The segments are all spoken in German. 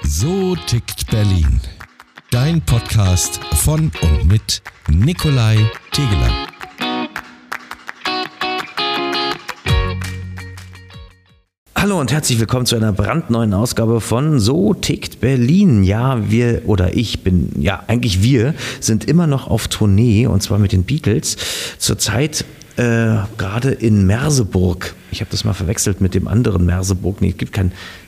So tickt Berlin. Dein Podcast von und mit Nikolai Tegeler. Hallo und herzlich willkommen zu einer brandneuen Ausgabe von So tickt Berlin. Ja, wir sind immer noch auf Tournee und zwar mit den Beatles. Zurzeit gerade in Merseburg. Ich habe das mal verwechselt mit dem anderen Merseburg. Nee, gibt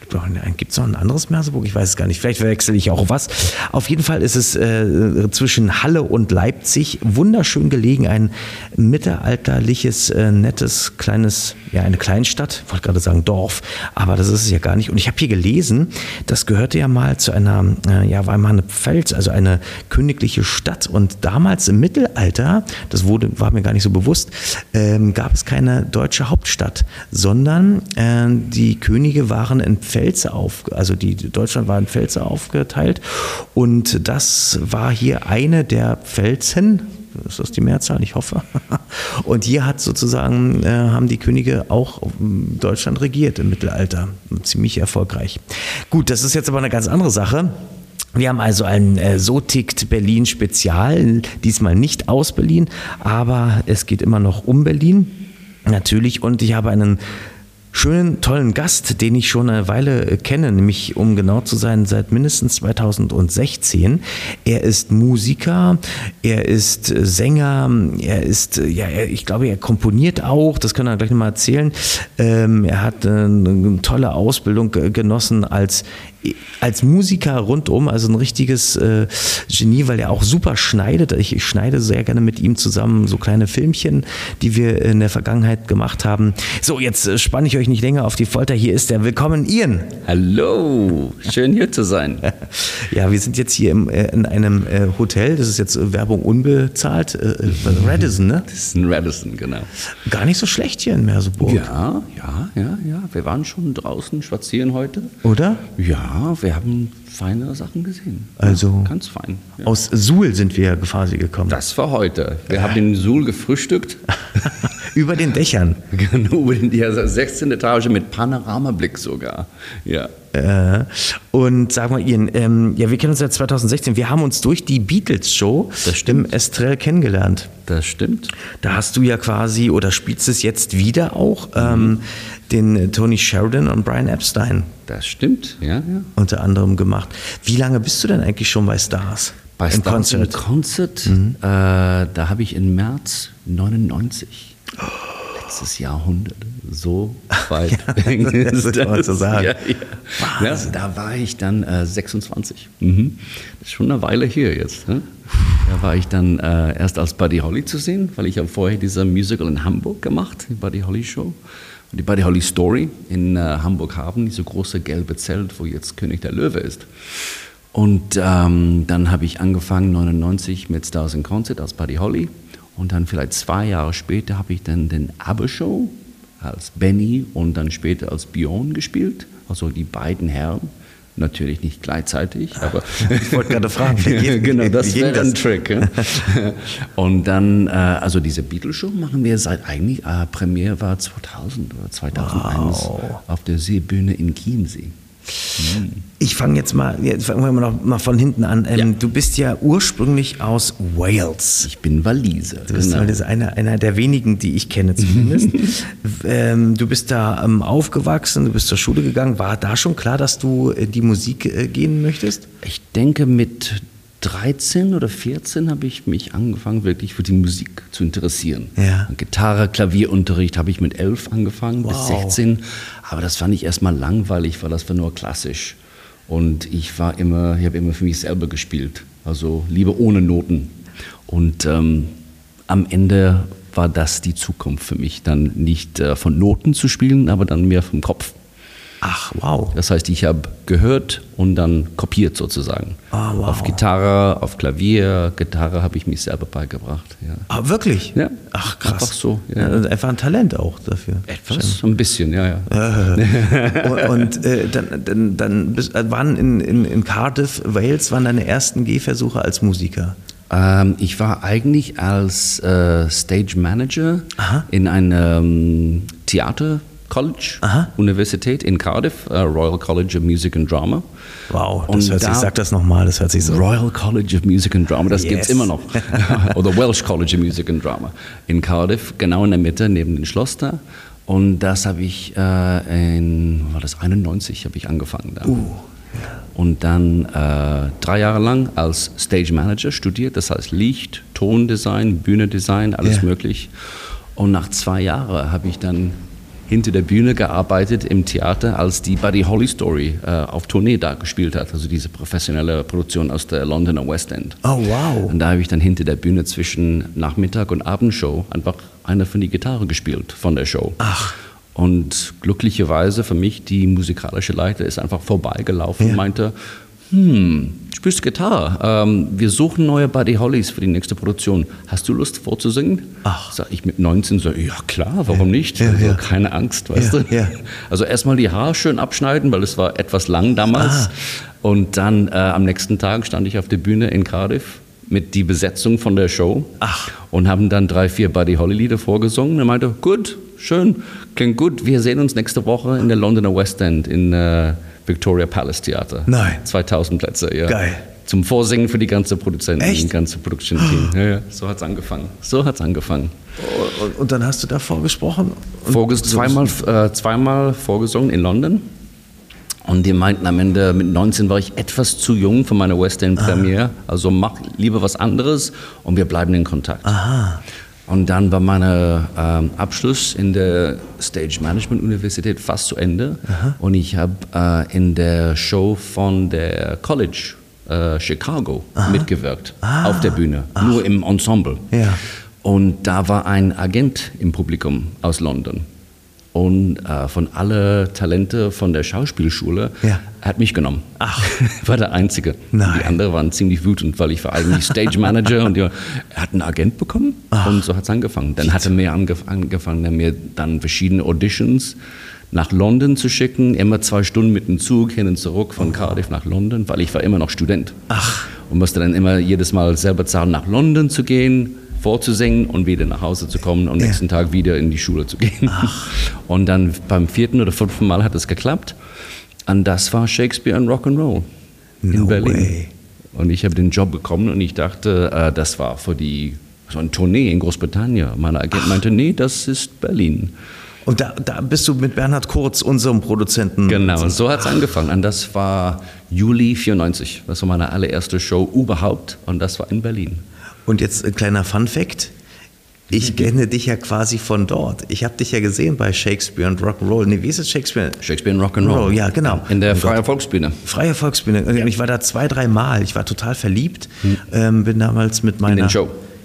es noch ein anderes Merseburg? Ich weiß es gar nicht. Vielleicht verwechsel ich auch was. Auf jeden Fall ist es zwischen Halle und Leipzig wunderschön gelegen. Ein mittelalterliches, nettes, kleines, eine Kleinstadt. Ich wollte gerade sagen Dorf, aber das ist es ja gar nicht. Und ich habe hier gelesen, das gehörte ja mal zu einer, war mal eine Pfalz, also eine königliche Stadt. Und damals im Mittelalter, war mir gar nicht so bewusst, gab es keine deutsche Hauptstadt, sondern die Könige waren in Deutschland war in Pfälzer aufgeteilt und das war hier eine der Pfälzen. Ist das die Mehrzahl? Ich hoffe. Und hier haben die Könige auch Deutschland regiert im Mittelalter. Ziemlich erfolgreich. Gut, das ist jetzt aber eine ganz andere Sache. Wir haben also ein So tickt Berlin Spezial, diesmal nicht aus Berlin, aber es geht immer noch um Berlin, natürlich. Und ich habe einen schönen, tollen Gast, den ich schon eine Weile kenne, nämlich, um genau zu sein, seit mindestens 2016. Er ist Musiker, er ist Sänger, ich glaube, er komponiert auch, das kann er gleich nochmal erzählen. Er hat eine tolle Ausbildung genossen als Musiker rundum, also ein richtiges Genie, weil er auch super schneidet. Ich schneide sehr gerne mit ihm zusammen so kleine Filmchen, die wir in der Vergangenheit gemacht haben. So, jetzt spanne ich euch nicht länger auf die Folter. Hier ist er. Willkommen, Ian. Hallo, schön hier zu sein. Ja, wir sind jetzt hier in einem Hotel. Das ist jetzt Werbung unbezahlt. Radisson, ne? Das ist ein Radisson, genau. Gar nicht so schlecht hier in Merseburg. Ja. Wir waren schon draußen spazieren heute. Oder? Ja, wir haben feine Sachen gesehen. Also ganz fein. Ja. Aus Suhl sind wir quasi gekommen. Das war heute. Wir haben in Suhl gefrühstückt. Über den Dächern. Genau, über die 16. Etage mit Panoramablick sogar. Ja. Und sag mal, Ian, wir kennen uns seit 2016. Wir haben uns durch die Beatles-Show im Estrell kennengelernt. Das stimmt. Da hast du ja quasi, oder spielst es jetzt wieder auch, den Tony Sheridan und Brian Epstein. Das stimmt, ja. Unter anderem gemacht. Wie lange bist du denn eigentlich schon bei Stars? Bei Stars im Concert, da habe ich im März 99. Letztes Jahrhundert, so weit. Das kann man so sagen. Ja, da war ich dann 26. Das ist schon eine Weile hier jetzt. Ne? Da war ich dann erst als Buddy Holly zu sehen, weil ich habe vorher dieser Musical in Hamburg gemacht, die Buddy Holly Show. Und die Buddy Holly Story in Hamburg haben, diese große gelbe Zelt, wo jetzt König der Löwe ist. Und dann habe ich angefangen 99 mit Stars in Concert als Buddy Holly. Und dann vielleicht 2 Jahre später habe ich dann den ABBA-Show als Benny und dann später als Björn gespielt. Also die beiden Herren. Natürlich nicht gleichzeitig, aber ich wollte gerade fragen, genau, das wäre ein Trick. Ja? Und dann, also diese Beatles-Show machen wir seit eigentlich, Premiere war 2000 oder 2001 auf der Seebühne in Chiemsee. Ich fangen wir mal von hinten an. Du bist ja ursprünglich aus Wales. Ich bin Waliser. Du bist einer der wenigen, die ich kenne zumindest. Du bist da aufgewachsen, du bist zur Schule gegangen. War da schon klar, dass du in die Musik gehen möchtest? Ich denke, mit 13 oder 14 habe ich mich angefangen, wirklich für die Musik zu interessieren. Ja. Gitarre, Klavierunterricht habe ich mit 11 angefangen, bis 16. Aber das fand ich erstmal langweilig, weil das war nur klassisch. Und ich habe immer für mich selber gespielt, also lieber ohne Noten. Und am Ende war das die Zukunft für mich, dann nicht von Noten zu spielen, aber dann mehr vom Kopf. Ach, wow. Das heißt, ich habe gehört und dann kopiert sozusagen. Ah, wow. Auf Gitarre, auf Klavier. Gitarre habe ich mich selber beigebracht. Ja. Ah, wirklich? Ja. Ach, krass. Einfach so. Ja. Einfach ein Talent auch dafür. Etwas, ein bisschen, ja. Und dann waren in Cardiff, Wales, waren deine ersten Gehversuche als Musiker? Ich war eigentlich als Stage Manager in einem Theater College, Universität in Cardiff, Royal College of Music and Drama. Wow, sag das nochmal, das hört sich so. Royal College of Music and Drama, das gibt's immer noch. Oder Welsh College of Music and Drama in Cardiff, genau in der Mitte, neben dem Schloss da. Und das habe ich war das 91, habe ich angefangen da. Und dann 3 Jahre lang als Stage Manager studiert, das heißt Licht, Tondesign, Bühnendesign, alles möglich. Und nach 2 Jahren habe ich dann hinter der Bühne gearbeitet im Theater, als die Buddy Holly Story auf Tournee da gespielt hat, also diese professionelle Produktion aus der Londoner West End. Oh, wow. Und da habe ich dann hinter der Bühne zwischen Nachmittag- und Abendshow einfach eine von die Gitarre gespielt von der Show. Ach. Und glücklicherweise für mich, die musikalische Leiter ist einfach vorbeigelaufen und meinte, spielst du Gitarre? Wir suchen neue Buddy Hollys für die nächste Produktion. Hast du Lust vorzusingen? Ach. Sag ich mit 19 so, ja klar, warum nicht? Also, keine Angst, weißt du? Ja. Also erstmal die Haare schön abschneiden, weil es war etwas lang damals. Und dann am nächsten Tag stand ich auf der Bühne in Cardiff mit die Besetzung von der Show. Und haben dann 3, 4 Buddy Holly Lieder vorgesungen. Er meinte, gut, schön, klingt gut. Wir sehen uns nächste Woche in der Londoner West End in Victoria Palace Theater. Nein. 2000 Plätze, ja. Geil. Zum Vorsingen für die ganze Produzentin, Echt? das ganze Production-Team. Ja, so hat's angefangen. Und dann hast du da vorgesprochen? Zweimal vorgesungen in London. Und die meinten am Ende, mit 19 war ich etwas zu jung für meine West End Premiere. Also mach lieber was anderes und wir bleiben in Kontakt. Aha. Und dann war mein Abschluss in der Stage Management Universität fast zu Ende. Und ich habe in der Show von der College Chicago mitgewirkt, auf der Bühne, nur im Ensemble. Ja. Und da war ein Agent im Publikum aus London. Und von alle Talente von der Schauspielschule hat mich genommen. Ach. War der Einzige. Nein. Die anderen waren ziemlich wütend, weil ich war eigentlich Stage Manager und er hat einen Agent bekommen. Und so hat es angefangen. Dann hat er mir angefangen, mir dann verschiedene Auditions nach London zu schicken. Immer 2 Stunden mit dem Zug hin und zurück von Cardiff nach London, weil ich war immer noch Student. Ach. Und musste dann immer jedes Mal selber zahlen, nach London zu gehen, vorzusingen und wieder nach Hause zu kommen und am nächsten Tag wieder in die Schule zu gehen. Ach. Und dann beim 4. oder 5. Mal hat es geklappt. Und das war Shakespeare and Rock'n'Roll in Berlin. Way. Und ich habe den Job bekommen und ich dachte, das war für so eine Tournee in Großbritannien. Mein Agent meinte, nee, das ist Berlin. Und da bist du mit Bernhard Kurz, unserem Produzenten. Genau, und so hat es angefangen. Und das war Juli 94. Das war meine allererste Show überhaupt. Und das war in Berlin. Und jetzt ein kleiner Fun-Fact. Ich kenne dich ja quasi von dort. Ich habe dich ja gesehen bei Shakespeare und Rock'n'Roll. Nee, wie ist es Shakespeare? Shakespeare und Rock'n'Roll. Ja, genau. In der Freie Volksbühne. Freie Volksbühne. Und ich war da 2, 3 Mal. Ich war total verliebt. Bin damals mit meiner... In den Show.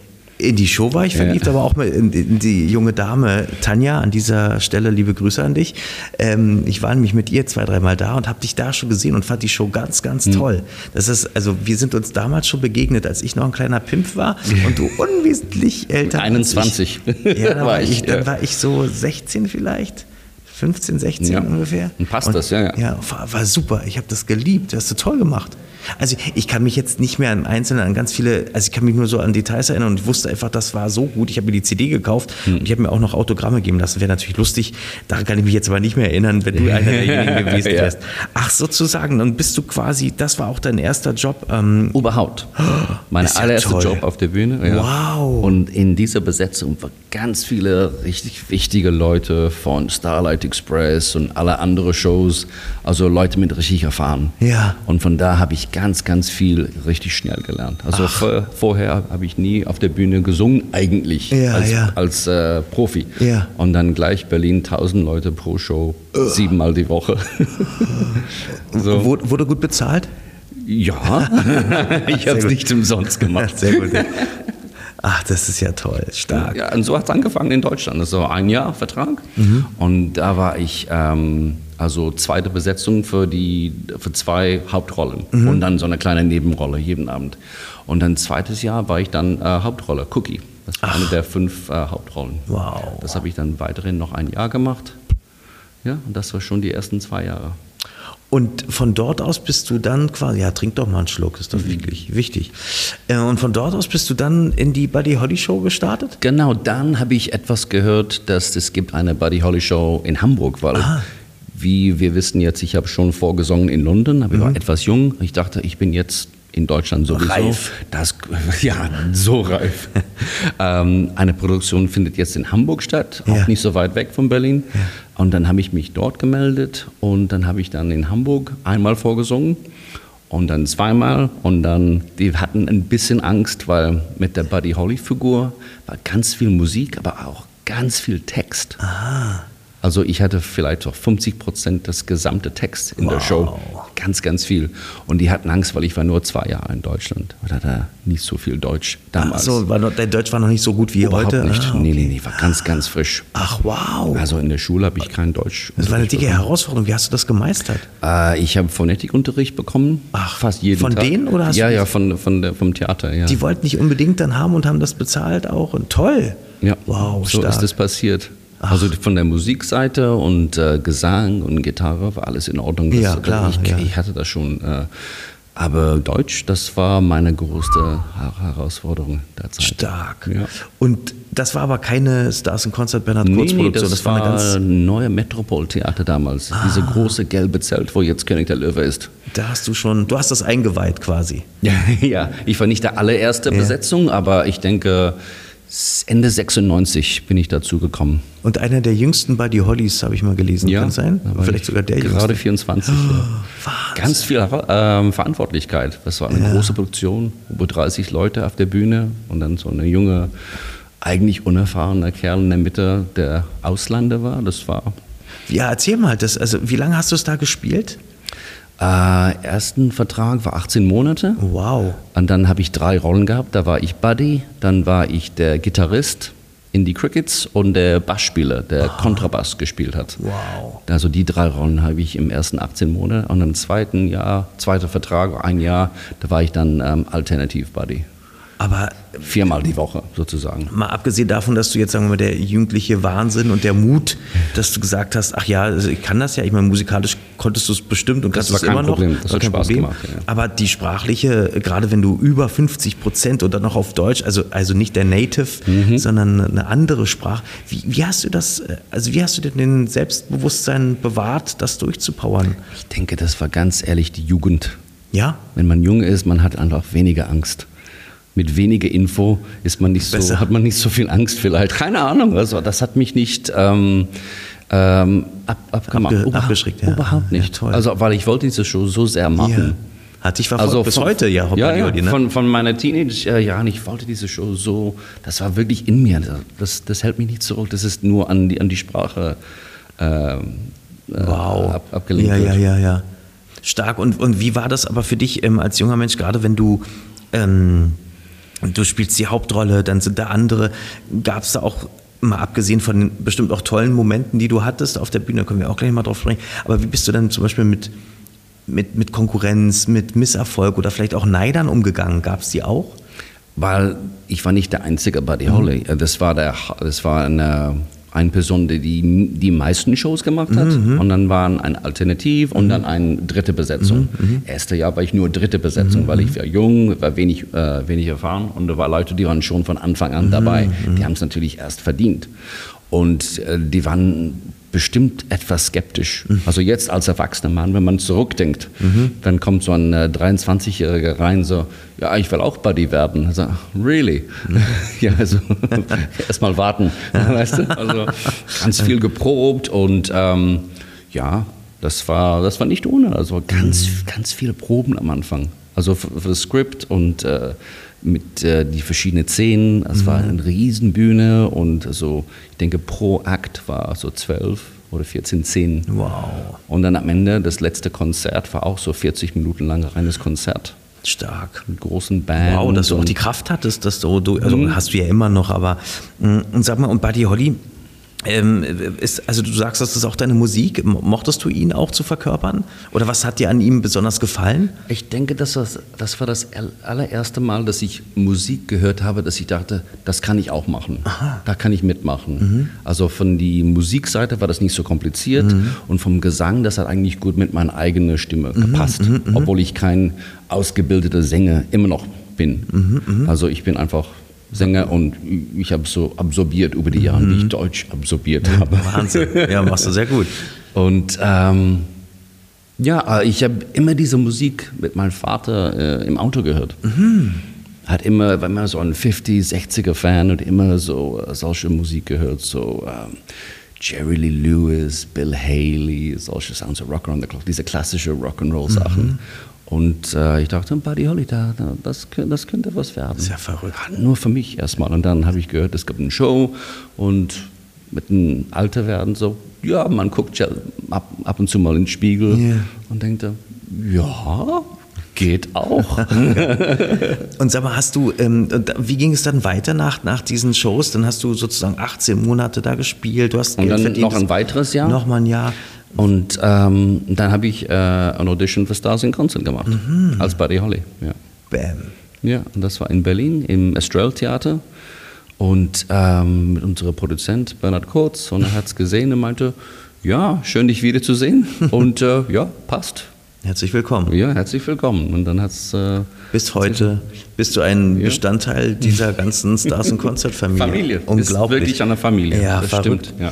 In die Show war ich verliebt, aber auch in die junge Dame Tanja. An dieser Stelle liebe Grüße an dich. Ich war nämlich mit ihr 2, 3 Mal da und habe dich da schon gesehen und fand die Show ganz, ganz toll. Das ist, also wir sind uns damals schon begegnet, als ich noch ein kleiner Pimp war und du unwesentlich älter 21. Ja, dann war ich so 16 vielleicht. 15, 16 ungefähr. Und passt das, ja. Ja, war super. Ich habe das geliebt. Das hast du toll gemacht. Also ich kann mich jetzt nicht mehr im Einzelnen an ganz viele, also ich kann mich nur so an Details erinnern und ich wusste einfach, das war so gut. Ich habe mir die CD gekauft und ich habe mir auch noch Autogramme geben lassen. Wäre natürlich lustig. Daran kann ich mich jetzt aber nicht mehr erinnern, wenn du einer derjenigen gewesen wärst. Ach, sozusagen. Dann bist du quasi, das war auch dein erster Job. Überhaupt. Mein allererster Job auf der Bühne. Ja. Wow. Und in dieser Besetzung waren ganz viele richtig wichtige Leute von Starlight Express und alle anderen Shows. Also Leute mit richtig Erfahrung. Ja. Und von da habe ich ganz, ganz viel richtig schnell gelernt. Also vorher habe ich nie auf der Bühne gesungen, eigentlich, als Profi. Ja. Und dann gleich Berlin, 1000 Leute pro Show, 7-mal die Woche. So. Wurde gut bezahlt? Ja, ich habe es nicht umsonst gemacht. Sehr gut. Ach, das ist ja toll, stark. Ja, und so hat es angefangen in Deutschland. Das war 1 Jahr Vertrag. Und da war ich also zweite Besetzung für 2 Hauptrollen und dann so eine kleine Nebenrolle jeden Abend. Und dann zweites Jahr war ich dann Hauptrolle, Cookie. Das war eine der 5 Hauptrollen. Wow. Das habe ich dann weiterhin noch 1 Jahr gemacht. Ja, und das war schon die ersten 2 Jahre. Und von dort aus bist du dann quasi, ja, trink doch mal einen Schluck, ist doch wirklich wichtig. Und von dort aus bist du dann in die Buddy Holly Show gestartet? Genau, dann habe ich etwas gehört, dass es gibt eine Buddy Holly Show in Hamburg, weil wie wir wissen jetzt, ich habe schon vorgesungen in London, aber ich war etwas jung. Ich dachte, ich bin jetzt in Deutschland sowieso. Reif. Ja, so reif. Eine Produktion findet jetzt in Hamburg statt, auch nicht so weit weg von Berlin. Ja. Und dann habe ich mich dort gemeldet und dann habe ich dann in Hamburg einmal vorgesungen und dann zweimal. Und dann, die hatten ein bisschen Angst, weil mit der Buddy Holly Figur war ganz viel Musik, aber auch ganz viel Text. Aha. Also ich hatte vielleicht so 50% des gesamten Text in der Show. Ganz, ganz viel. Und die hatten Angst, weil ich war nur 2 Jahre in Deutschland. Und hatte nicht so viel Deutsch damals. Ach so, dein Deutsch war noch nicht so gut wie Überhaupt heute? Nicht. Okay. Nee, war ganz, ganz frisch. Ach, wow. Also in der Schule habe ich kein Deutsch. Das war eine dicke Herausforderung. Wie hast du das gemeistert? Ich habe Phonetikunterricht bekommen. Ach, fast jeden von Tag. Von denen oder hast ja, du ja, vom Theater. Ja. Die wollten dich unbedingt dann haben und haben das bezahlt auch. Und toll. Ja, wow, so stark. ist das passiert. Also von der Musikseite und Gesang und Gitarre war alles in Ordnung. Ja, klar. Ich hatte das schon. Aber Deutsch, das war meine größte Herausforderung der Zeit. Stark. Ja. Und das war aber keine Stars in Concert Bernhard Kurz Produktion. Das war ein neues Metropol-Theater damals. Diese große gelbe Zelt, wo jetzt König der Löwe ist. Da hast du hast das eingeweiht quasi. Ja, ich war nicht der allererste Besetzung, aber ich denke, Ende 96 bin ich dazu gekommen. Und einer der jüngsten Buddy Hollys, habe ich mal gelesen, kann sein? Vielleicht sogar der jüngste. Gerade 24. Ganz viel Verantwortlichkeit. Das war eine große Produktion, über 30 Leute auf der Bühne und dann so eine junge, eigentlich unerfahrene Kerl in der Mitte, der Ausländer war. Das war... Ja, erzähl mal, wie lange hast du es da gespielt? Ersten Vertrag war 18 Monate. Wow. Und dann habe ich 3 Rollen gehabt. Da war ich Buddy, dann war ich der Gitarrist in die Crickets und der Bassspieler, der Kontrabass gespielt hat. Wow. Also die 3 Rollen habe ich im ersten 18 Monate. Und im zweiter Vertrag, 1 Jahr, da war ich dann Alternative Buddy. Aber 4-mal die Woche sozusagen. Mal abgesehen davon, dass du jetzt, sagen wir mal, der jugendliche Wahnsinn und der Mut, dass du gesagt hast, ach ja, also ich kann das ja, ich meine, musikalisch konntest du es bestimmt und kannst es immer noch. Das hat Spaß gemacht. Ja. Aber die sprachliche, gerade wenn du über 50% und dann noch auf Deutsch, also nicht der Native, sondern eine andere Sprache, wie hast du das, wie hast du denn den Selbstbewusstsein bewahrt, das durchzupowern? Ich denke, das war ganz ehrlich die Jugend. Ja? Wenn man jung ist, man hat einfach weniger Angst. Mit weniger Info hat man nicht so viel Angst vielleicht. Keine Ahnung, also das hat mich nicht abgeschreckt. Überhaupt nicht. Ja, also weil ich wollte diese Show so sehr machen. Ja. Hat dich verfolgt bis heute, ja. Von meiner Teenager-Jahren, ich wollte diese Show so, das war wirklich in mir. Das hält mich nicht zurück, das ist nur an die Sprache abgelenkt wird. Ja. Stark. Und wie war das aber für dich als junger Mensch, gerade wenn du spielst die Hauptrolle, dann sind da andere. Gab es da auch, mal abgesehen von den bestimmt auch tollen Momenten, die du hattest auf der Bühne, da können wir auch gleich mal drauf sprechen, aber wie bist du dann zum Beispiel mit Konkurrenz, mit Misserfolg oder vielleicht auch Neidern umgegangen? Gab es die auch? Weil ich war nicht der einzige Buddy Holly. Das war eine Person, die meisten Shows gemacht hat. Und dann waren ein Alternativ und dann eine dritte Besetzung. Erstes Jahr war ich nur dritte Besetzung, weil ich war jung, war wenig erfahren und da waren Leute, die waren schon von Anfang an dabei. Die haben es natürlich erst verdient. Und die waren bestimmt etwas skeptisch. Also jetzt als erwachsener Mann, wenn man zurückdenkt, dann kommt so ein 23-Jähriger rein, so, ja, ich will auch Buddy werden. Also, really? Ja, also erst mal warten, weißt du? Also ganz viel geprobt und ja, das war nicht ohne. Also ganz viele Proben am Anfang. Also für das Skript und mit die verschiedenen Szenen. Es war eine Riesenbühne und so, ich denke, pro Akt war so 12 oder 14 Szenen. Wow. Und dann am Ende, das letzte Konzert war auch so 40 Minuten lang reines Konzert. Stark. Mit großen Band. Wow, dass du auch die Kraft hattest, dass also hast du ja immer noch, aber und sag mal, und Buddy Holly, Also du sagst, das ist auch deine Musik. Mochtest du ihn auch zu verkörpern? Oder was hat dir an ihm besonders gefallen? Ich denke, das war das allererste Mal, dass ich Musik gehört habe, dass ich dachte, das kann ich auch machen. Aha. Da kann ich mitmachen. Also von der Musikseite war das nicht so kompliziert und vom Gesang, das hat eigentlich gut mit meiner eigenen Stimme gepasst. Obwohl ich kein ausgebildeter Sänger immer noch bin. Also ich bin einfach Sänger und ich habe so absorbiert über die Jahre, wie ich Deutsch absorbiert habe. Wahnsinn, ja, machst du sehr gut. Und ich habe immer diese Musik mit meinem Vater im Auto gehört. War immer so ein 50s, 60er-Fan und immer so solche Musik gehört, so Jerry Lee Lewis, Bill Haley, solche Sounds of Rock Around the Clock, diese klassische Rock'n'Roll-Sachen. Und ich dachte, Buddy Holly, das könnte was werden. Sehr verrückt. Nur für mich erstmal. Und dann habe ich gehört, es gibt eine Show und mit dem Alterwerden so, ja, man guckt ja ab und zu mal in den Spiegel und denkt, ja, geht auch. Und sag mal, wie ging es dann weiter nach diesen Shows? Dann hast du sozusagen 18 Monate da gespielt, du hast Geld verdient. Und dann noch ein weiteres Jahr. Nochmal ein Jahr. Und dann habe ich eine Audition für Stars in Concert gemacht, als Buddy Holly. Ja. Bam. Ja, und das war in Berlin, im Estrell Theater. Und mit unserem Produzent Bernhard Kurz. Und er hat es gesehen und meinte, ja, schön dich wiederzusehen. Und ja, passt. Herzlich willkommen. Ja, herzlich willkommen. Und dann hat's bis heute bist du ein Bestandteil dieser ganzen Stars und Konzertfamilie. Familie. Unglaublich. Ist wirklich eine Familie. Ja, das verrückt. Stimmt. Ja.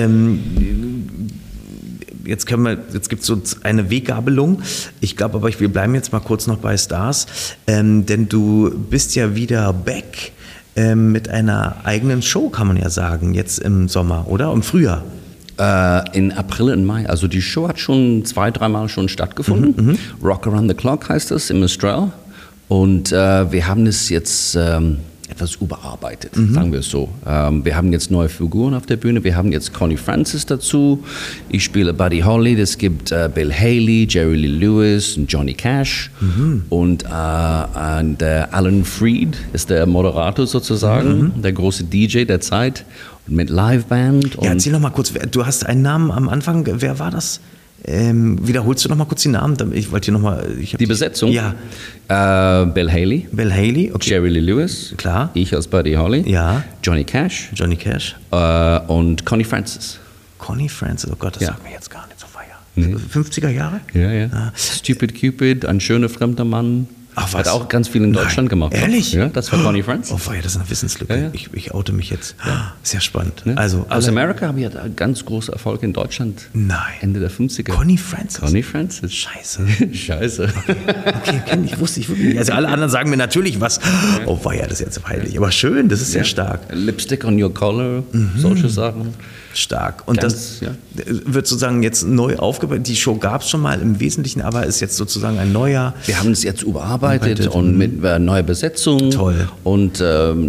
Jetzt gibt es so eine Weggabelung. Ich glaube aber, wir bleiben jetzt mal kurz noch bei Stars, denn du bist ja wieder back mit einer eigenen Show, kann man ja sagen, jetzt im Sommer, oder? Im Frühjahr. In April und Mai. Also die Show hat schon 2-3 Mal schon stattgefunden. Rock Around the Clock heißt es im Estrell. Und wir haben es jetzt etwas überarbeitet, sagen wir es so. Wir haben jetzt neue Figuren auf der Bühne. Wir haben jetzt Connie Francis dazu. Ich spiele Buddy Holly. Es gibt Bill Haley, Jerry Lee Lewis und Johnny Cash. Und der Alan Freed ist der Moderator sozusagen, der große DJ der Zeit. Und mit Liveband. Ja, erzähl noch mal kurz. Du hast einen Namen am Anfang. Wer war das? Wiederholst du noch mal kurz die Namen? Ich wollte hier noch mal. Die Besetzung? Ja. Bill Haley. Bill Haley, okay. Jerry Lee Lewis. Klar. Ich als Buddy Holly. Ja. Johnny Cash. Johnny Cash. Und Connie Francis. Connie Francis, oh Gott, das sagt mir jetzt gar nicht so feier. 50er Jahre? Ja. Ah. Stupid Cupid, ein schöner fremder Mann. Ach, was? Hat auch ganz viel in Deutschland gemacht. Ehrlich? Ja, das war Connie Francis. Oh, das ist eine Wissenslücke. Ja. Ich oute mich jetzt. Ja. Sehr spannend. Ne? Also, aus Amerika haben wir ganz große Erfolge in Deutschland. Nein. Ende der 50er. Connie Francis? Connie Francis. Scheiße. Scheiße. Okay, wusste ich wirklich nicht. Also alle anderen sagen mir natürlich was. Oh, das ist jetzt peinlich. Aber schön, das ist sehr stark. Lipstick on your collar, solche Sachen. Stark. Und das wird sozusagen jetzt neu aufgebaut. Die Show gab es schon mal im Wesentlichen, aber ist jetzt sozusagen ein neuer. Wir haben es jetzt überarbeitet und mit neuer Besetzung. Toll. Und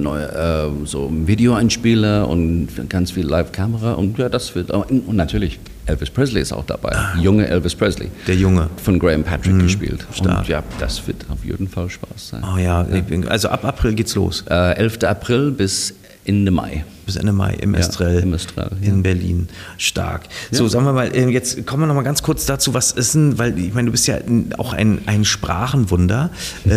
neue so Videoeinspieler und ganz viel Live-Kamera. Und ja, das wird. Und natürlich, Elvis Presley ist auch dabei. Junge Elvis Presley. Der Junge. Von Graham Patrick gespielt. Stark. Und ja, das wird auf jeden Fall Spaß sein. Oh ja. Also ab April geht's los. 11. April bis Ende Mai. Bis Ende Mai im Estrell, in Berlin. Stark. Ja. So, sagen wir mal, jetzt kommen wir noch mal ganz kurz dazu, was ist denn, weil ich meine, du bist ja auch ein Sprachenwunder.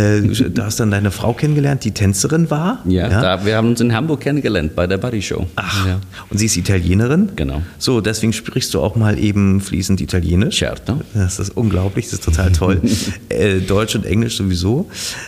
Du hast dann deine Frau kennengelernt, die Tänzerin war. Ja. Wir haben uns in Hamburg kennengelernt bei der Buddy Show. Ach, ja. Und sie ist Italienerin? Genau. So, deswegen sprichst du auch mal eben fließend Italienisch. Certo. Das ist unglaublich, das ist total toll. Deutsch und Englisch sowieso.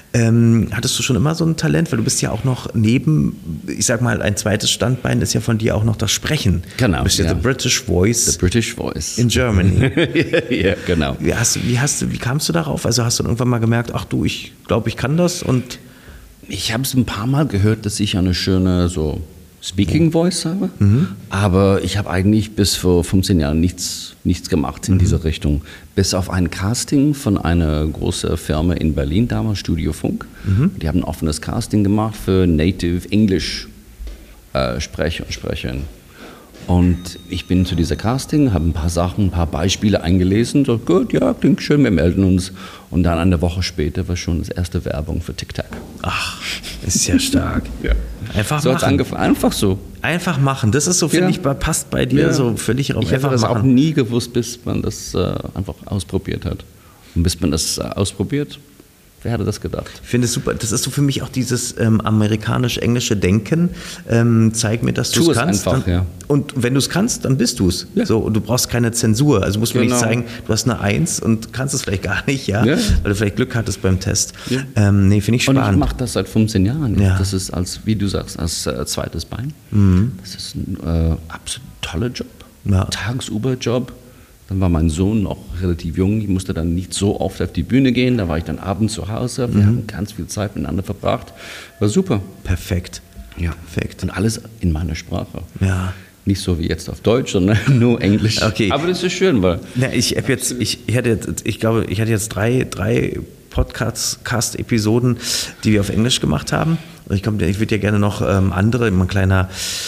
Hattest du schon immer so ein Talent, weil du bist ja auch noch neben, ich sag mal, ein zweites Standbein ist ja von dir auch noch das Sprechen. Genau. Du bist ja the British Voice. The British Voice. In Germany. Ja, genau. Wie kamst du darauf? Also hast du irgendwann mal gemerkt, ach du, ich glaube, ich kann das und... Ich habe es ein paar Mal gehört, dass ich eine schöne so Speaking Voice habe, aber ich habe eigentlich bis vor 15 Jahren nichts gemacht in dieser Richtung. Bis auf ein Casting von einer großen Firma in Berlin, damals Studio Funk. Die haben ein offenes Casting gemacht für Native English Sprecher und Sprecherinnen. Und ich bin zu dieser Casting, habe ein paar Sachen, ein paar Beispiele eingelesen. So, gut, ja, klingt schön, wir melden uns. Und dann eine Woche später war schon das erste Werbung für TikTok. Ach, ist ja stark. Ja. Einfach So hat es machen. angefangen, einfach so. Einfach machen. Das ist so, finde ich, passt bei dir so völlig auf. Ich hätte Einfach das auch machen. nie gewusst, bis man das einfach ausprobiert hat. Und bis man das ausprobiert, wer hätte das gedacht? Ich finde es super. Das ist so für mich auch dieses amerikanisch-englische Denken. Zeig mir, dass du Tu es es kannst. einfach, ja. Und wenn du es kannst, dann bist du es. Ja. So, und du brauchst keine Zensur. Also musst du mir nicht Genau. zeigen, du hast eine 1 und kannst es vielleicht gar nicht, ja? Ja. Weil du vielleicht Glück hattest beim Test. Ja. Nee, finde ich Und spannend. ich mache das seit 15 Jahren. Ja. Das ist, wie du sagst, als zweites Bein. Das ist ein absolut toller Job. Ja. Tagsüber-Job. Dann war mein Sohn noch relativ jung. Ich musste dann nicht so oft auf die Bühne gehen. Da war ich dann abends zu Hause. Wir haben ganz viel Zeit miteinander verbracht. War super. Perfekt. Ja. Perfekt. Und alles in meiner Sprache. Ja. Nicht so wie jetzt auf Deutsch, sondern nur Englisch. Okay. Aber das ist schön, weil Na, ich glaube, ich hatte jetzt drei Podcast-Episoden, die wir auf Englisch gemacht haben. Und ich würde ja gerne noch andere, immer ein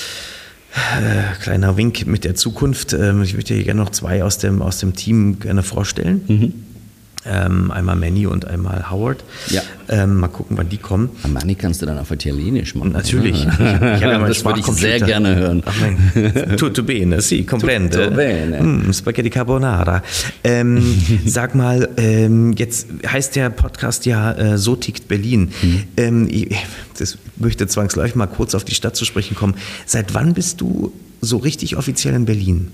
kleiner Wink mit der Zukunft. Ich würde dir gerne noch 2 aus dem Team gerne vorstellen. Einmal Manny und einmal Howard. Ja. Mal gucken, wann die kommen. Manni kannst du dann auf Italienisch machen. Natürlich. Oder? Ich habe ja meinen Das würde ich sehr Sprachcomputer. gerne hören. Ach mein, tutto bene, sì, comprende. Tutto bene. Spaghetti Carbonara. Sag mal, jetzt heißt der Podcast ja So tickt Berlin. Ich möchte zwangsläufig mal kurz auf die Stadt zu sprechen kommen. Seit wann bist du so richtig offiziell in Berlin?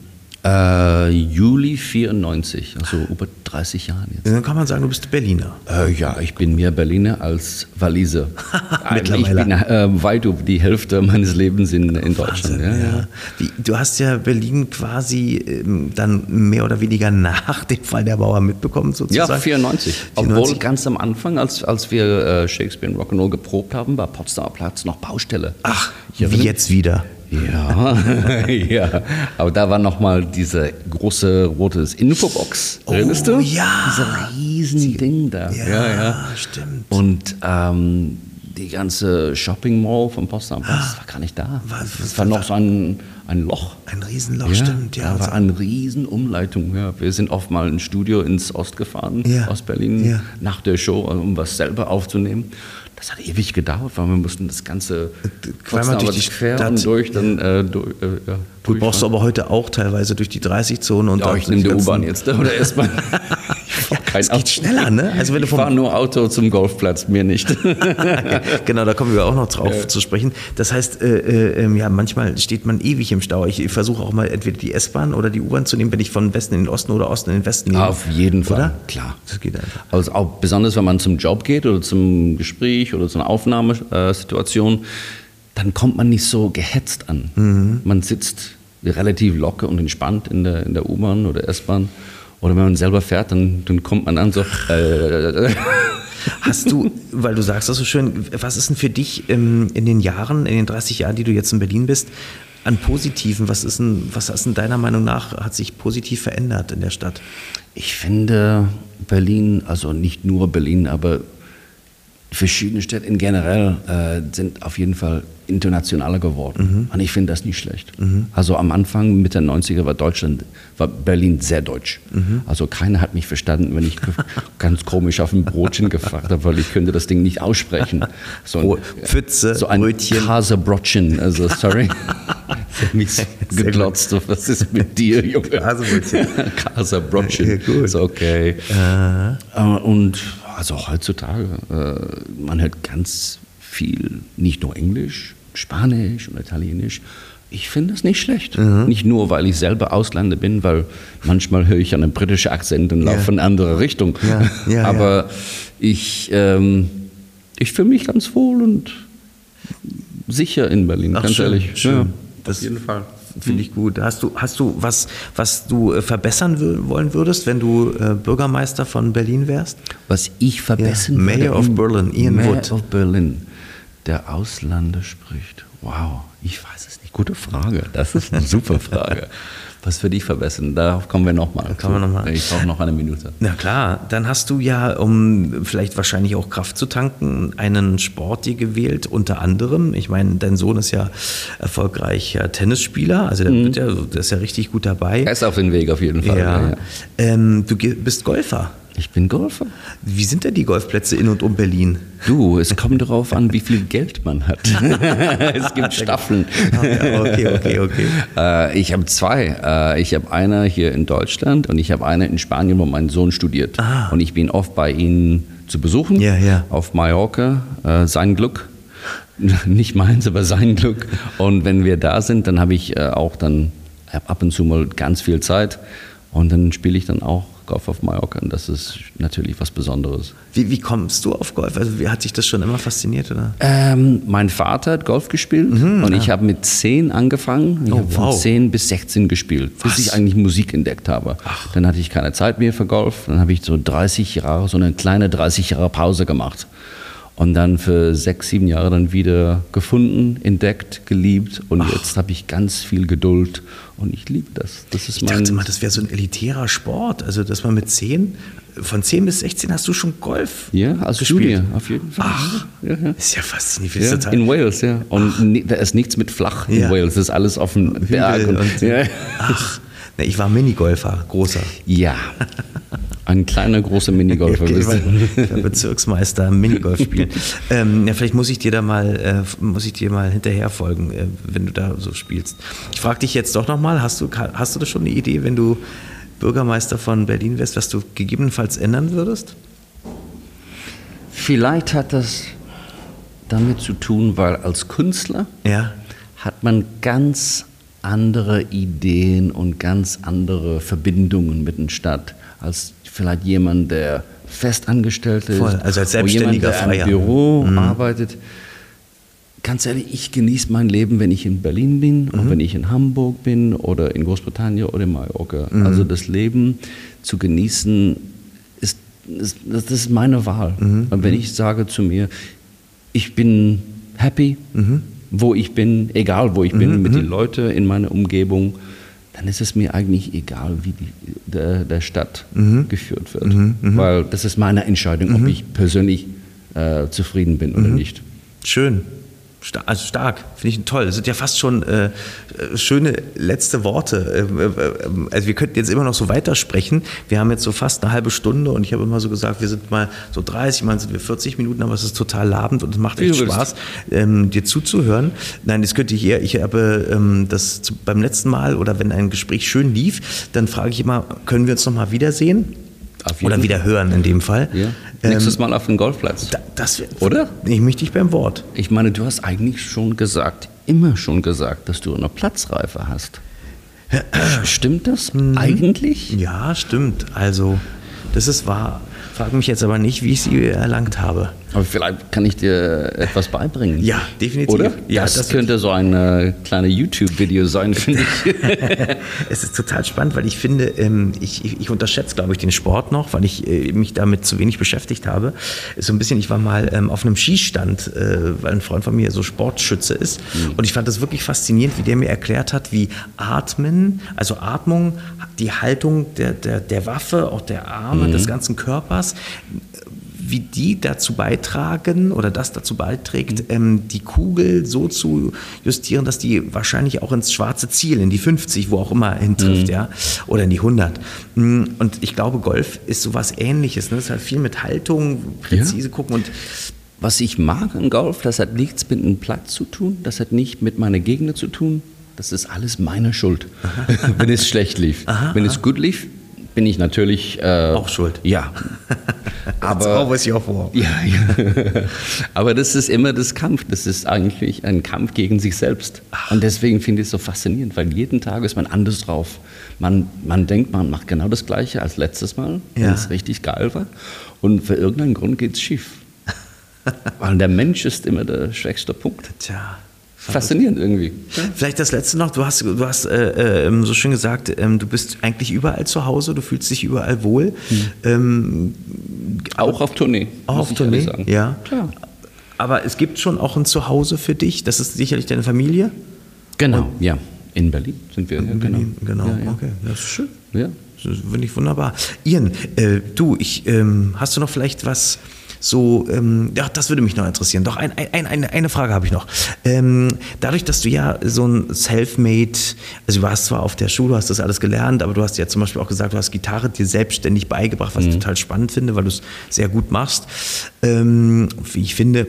Juli 94, also über 30 Jahre jetzt. Dann kann man sagen, du bist Berliner. Ja, ich bin mehr Berliner als Waliser. Mittlerweile. Ich bin weit über die Hälfte meines Lebens in Deutschland. Wahnsinn, ja. Du hast ja Berlin quasi dann mehr oder weniger nach dem Fall der Mauer mitbekommen, sozusagen. Ja, 94. Obwohl ganz am Anfang, als wir Shakespeare in Rock'n'Roll geprobt haben, war Potsdamer Platz noch Baustelle. Ach, wie jetzt wieder. Ja, ja. Aber da war nochmal diese große rote Infobox. Erinnerst du? Ja. Diese riesen Ding da. Ja, stimmt. Und die ganze Shopping Mall vom Potsdamer Platz war gar nicht da. Es war noch so ein Loch. Ein Riesenloch, stimmt. Ja, da war eine riesen Umleitung. Ja. Wir sind oft mal ins Studio ins Ost gefahren, aus Berlin, nach der Show, um was selber aufzunehmen. Das hat ewig gedauert, weil wir mussten das ganze durch die quer Stadt. und durch. Dann, Gut, brauchst du aber heute auch teilweise durch die 30-Zone. Und ja, ich nehme die U-Bahn jetzt oder S-Bahn. Es geht schneller, ne? Also wenn du ich fahre nur Auto zum Golfplatz, mir nicht. Genau, da kommen wir auch noch drauf zu sprechen. Das heißt, ja, manchmal steht man ewig im Stau. Ich versuche auch mal entweder die S-Bahn oder die U-Bahn zu nehmen, wenn ich von Westen in den Osten oder Osten in den Westen nehme. Auf jeden Fall, oder? Klar. Das geht einfach. Also auch besonders, wenn man zum Job geht oder zum Gespräch oder zu einer Aufnahmesituation, dann kommt man nicht so gehetzt an. Man sitzt relativ locker und entspannt in der U-Bahn oder S-Bahn. Oder wenn man selber fährt, dann kommt man an so. Hast du, weil du sagst das so schön, was ist denn für dich in den 30 Jahren, die du jetzt in Berlin bist, an Positiven, was ist denn deiner Meinung nach, hat sich positiv verändert in der Stadt? Ich finde Berlin, also nicht nur Berlin, aber verschiedene Städte in generell sind auf jeden Fall internationaler geworden. Und ich finde das nicht schlecht. Also am Anfang, Mitte der 90er war Berlin sehr deutsch. Also keiner hat mich verstanden, wenn ich ganz komisch auf ein Brotchen gefragt habe, weil ich könnte das Ding nicht aussprechen. So Pfütze, so ein Brötchen. Kasebrotchen, also sorry. Ich habe mich geglotzt, was ist mit dir, Junge? Kasebrötchen. Kasebrotchen. Ja, gut. Ist okay. Und also heutzutage, man hört ganz viel, nicht nur Englisch, Spanisch und Italienisch. Ich finde das nicht schlecht. Nicht nur, weil ich selber Ausländer bin, weil manchmal höre ich einen britischen Akzent und laufe in eine andere Richtung. Ja, aber ich fühle mich ganz wohl und sicher in Berlin, Ach, ganz schön, ehrlich. schön. Ja, Das auf jeden Fall. Finde ich gut. Hast du was du verbessern wollen würdest, wenn du Bürgermeister von Berlin wärst? Was ich verbessern Ja, würde. Mayor of Berlin, Ian Mayor Wood. of Berlin, der Ausländer spricht. Wow, ich weiß es nicht. Gute Frage. Das ist eine super Frage. Was würde ich verbessern? Darauf kommen wir nochmal. Ich brauche noch eine Minute. Na klar, dann hast du ja, um vielleicht wahrscheinlich auch Kraft zu tanken, einen Sport dir gewählt, unter anderem. Ich meine, dein Sohn ist ja erfolgreicher Tennisspieler, also der ist ja richtig gut dabei. Er ist auf dem Weg auf jeden Fall. Ja. Du bist Golfer. Ich bin Golfer. Wie sind denn die Golfplätze in und um Berlin? Du, es kommt darauf an, wie viel Geld man hat. Es gibt Staffeln. Okay. Ich habe zwei. Ich habe eine hier in Deutschland und ich habe eine in Spanien, wo mein Sohn studiert. Und ich bin oft bei ihnen zu besuchen, auf Mallorca. Sein Glück. Nicht meins, aber sein Glück. Und wenn wir da sind, dann habe ich auch dann ab und zu mal ganz viel Zeit. Und dann spiele ich dann auch Golf auf Mallorca und das ist natürlich was Besonderes. Wie kommst du auf Golf? Also hat dich das schon immer fasziniert, oder? Mein Vater hat Golf gespielt und ich habe mit 10 angefangen. Ich habe von 10 bis 16 gespielt, bis ich eigentlich Musik entdeckt habe. Dann hatte ich keine Zeit mehr für Golf. Dann habe ich so eine kleine 30 Jahre Pause gemacht. Und dann für 6, 7 Jahre dann wieder gefunden, entdeckt, geliebt. Und jetzt habe ich ganz viel Geduld und ich liebe das. Ich dachte mal, das wäre so ein elitärer Sport. Also, dass man von 10 bis 16 hast du schon Golf als Junior, auf jeden Fall. Ist ja faszinierend. In Wales, ja. Und da ist nichts mit flach in Wales. Das ist alles auf dem Berg. Ich war Minigolfer, großer. Ja. Ein kleiner, großer Minigolfer. Ich war Bezirksmeister im Minigolf spielen. Vielleicht muss ich dir mal hinterher folgen, wenn du da so spielst. Ich frage dich jetzt doch nochmal, hast du da schon eine Idee, wenn du Bürgermeister von Berlin wärst, was du gegebenenfalls ändern würdest? Vielleicht hat das damit zu tun, weil als Künstler hat man ganz andere Ideen und ganz andere Verbindungen mit der Stadt als vielleicht jemand, der festangestellt ist. Voll, also als selbstständiger Freier. Im Büro arbeitet. Ganz ehrlich, ich genieße mein Leben, wenn ich in Berlin bin und wenn ich in Hamburg bin oder in Großbritannien oder in Mallorca. Also das Leben zu genießen, das ist meine Wahl. Und wenn ich sage zu mir, ich bin happy, wo ich bin, egal wo ich bin, mit den Leuten in meiner Umgebung, dann ist es mir eigentlich egal, wie der Stadt geführt wird. Weil das ist meine Entscheidung, ob ich persönlich zufrieden bin oder nicht. Schön. Also stark, finde ich toll. Das sind ja fast schon schöne letzte Worte. Also wir könnten jetzt immer noch so weitersprechen. Wir haben jetzt so fast eine halbe Stunde und ich habe immer so gesagt, wir sind mal so 30, mal sind wir 40 Minuten, aber es ist total labend und es macht echt Spaß, dir zuzuhören. Nein, das könnte ich habe das beim letzten Mal oder wenn ein Gespräch schön lief, dann frage ich immer, können wir uns noch mal wiedersehen? Oder wieder hören in dem Fall. Ja. Nächstes Mal auf dem Golfplatz. Oder? Ich möchte dich beim Wort. Ich meine, du hast eigentlich immer schon gesagt, dass du eine Platzreife hast. Stimmt das eigentlich? Ja, stimmt. Also, das ist wahr. Frag mich jetzt aber nicht, wie ich sie erlangt habe. Aber vielleicht kann ich dir etwas beibringen. Ja, definitiv. Oder? Ja, das könnte so ein kleines YouTube-Video sein, finde ich. Es ist total spannend, weil ich finde, ich unterschätze, glaube ich, den Sport noch, weil ich mich damit zu wenig beschäftigt habe. So ein bisschen, ich war mal auf einem Schießstand, weil ein Freund von mir so Sportschütze ist. Und ich fand das wirklich faszinierend, wie der mir erklärt hat, wie Atmung, die Haltung der Waffe, auch der Arme, des ganzen Körpers, wie die dazu beitragen oder das dazu beiträgt, die Kugel so zu justieren, dass die wahrscheinlich auch ins schwarze Ziel, in die 50, wo auch immer hintrifft, oder in die 100. Und ich glaube, Golf ist sowas Ähnliches. Ne? Das hat viel mit Haltung, präzise gucken und was ich mag an Golf, das hat nichts mit einem Platz zu tun, das hat nicht mit meinen Gegnern zu tun. Das ist alles meine Schuld, wenn es schlecht lief. Wenn es gut lief, bin ich natürlich auch schuld. Ja. Aber weiß ich auch vor. Ja. Aber das ist immer das Kampf. Das ist eigentlich ein Kampf gegen sich selbst. Und deswegen finde ich es so faszinierend, weil jeden Tag ist man anders drauf. Man denkt, man macht genau das Gleiche als letztes Mal, wenn es richtig geil war. Und für irgendeinen Grund geht es schief. Weil der Mensch ist immer der schwächste Punkt. Tja. Faszinierend irgendwie. Vielleicht das Letzte noch, du hast so schön gesagt, du bist eigentlich überall zu Hause, du fühlst dich überall wohl. Auch auf Tournee. Auch auf Tournee, sagen. Ja. Klar. Aber es gibt schon auch ein Zuhause für dich, das ist sicherlich deine Familie? Genau, ja. In Berlin sind wir. In Berlin, genau. Ja. Okay, das ist schön. Ja. Das finde ich wunderbar. Ian, hast du noch vielleicht was so, das würde mich noch interessieren. Doch, eine Frage habe ich noch. Dadurch, dass du ja so ein Selfmade, also du warst zwar auf der Schule, hast das alles gelernt, aber du hast ja zum Beispiel auch gesagt, du hast Gitarre dir selbstständig beigebracht, was ich total spannend finde, weil du es sehr gut machst. Wie ich finde,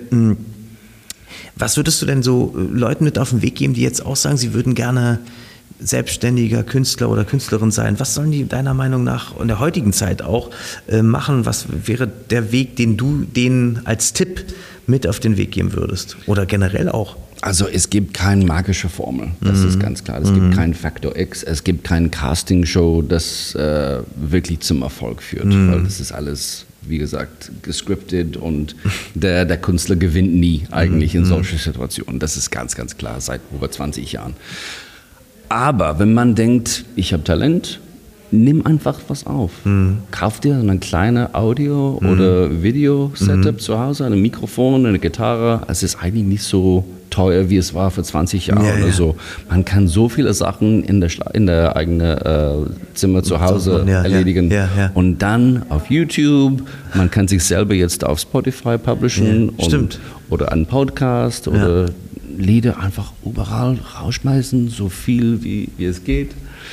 was würdest du denn so Leuten mit auf den Weg geben, die jetzt auch sagen, sie würden gerne selbstständiger Künstler oder Künstlerin sein? Was sollen die deiner Meinung nach in der heutigen Zeit auch machen? Was wäre der Weg, den du denen als Tipp mit auf den Weg geben würdest? Oder generell auch? Also es gibt keine magische Formel, das ist ganz klar. Es gibt keinen Faktor X, es gibt keine Castingshow, das wirklich zum Erfolg führt. Weil das ist alles, wie gesagt, gescriptet und der Künstler gewinnt nie eigentlich in solchen Situationen. Das ist ganz, ganz klar, seit über 20 Jahren. Aber wenn man denkt, ich habe Talent, nimm einfach was auf. Kauf dir ein kleines Audio- oder Video-Setup zu Hause, ein Mikrofon, eine Gitarre. Es ist eigentlich nicht so teuer, wie es war vor 20 Jahren oder so. Man kann so viele Sachen in der eigenen Zimmer zu Hause erledigen. Und dann auf YouTube, man kann sich selber jetzt auf Spotify publishen oder einen Podcast oder Lieder einfach überall rausschmeißen, so viel wie es geht.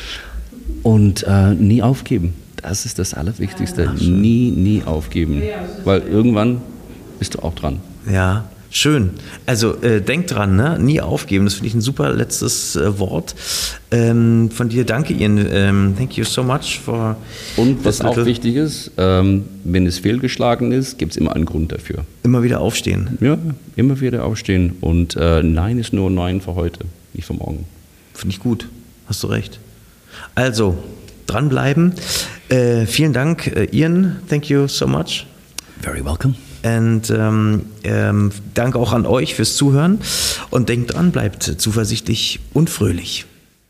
Und nie aufgeben. Das ist das Allerwichtigste. Nie aufgeben. Weil irgendwann bist du auch dran. Ja, schön. Also denk dran, ne? Nie aufgeben. Das finde ich ein super letztes Wort von dir. Danke, Ian. Thank you so much for. Und was auch wichtig ist, wenn es fehlgeschlagen ist, gibt es immer einen Grund dafür. Immer wieder aufstehen. Ja, immer wieder aufstehen. Und Nein ist nur Nein für heute, nicht für morgen. Finde ich gut. Hast du recht. Also, dranbleiben. Vielen Dank, Ian. Thank you so much. Very welcome. Und danke auch an euch fürs Zuhören. Und denkt dran, bleibt zuversichtlich und fröhlich.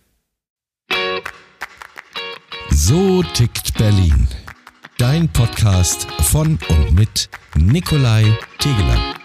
So tickt Berlin. Dein Podcast von und mit Nikolai Tegeler.